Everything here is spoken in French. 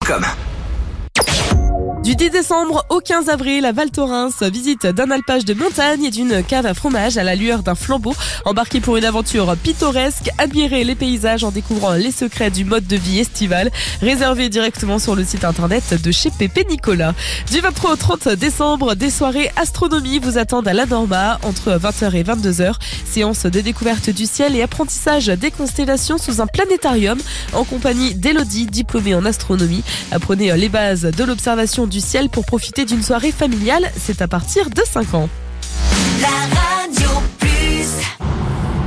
Comme. Du 10 décembre au 15 avril à Val Thorens, visite d'un alpage de montagne et d'une cave à fromage à la lueur d'un flambeau. Embarquez pour une aventure pittoresque, admirez les paysages en découvrant les secrets du mode de vie estival. Réservez directement sur le site internet de chez Pépé Nicolas. Du 23 au 30 décembre, des soirées astronomie vous attendent à la Norma entre 20h et 22h. Séance de découverte du ciel et apprentissage des constellations sous un planétarium en compagnie d'Élodie, diplômée en astronomie. Apprenez les bases de l'observation du ciel pour profiter d'une soirée familiale. C'est à partir de 5 ans.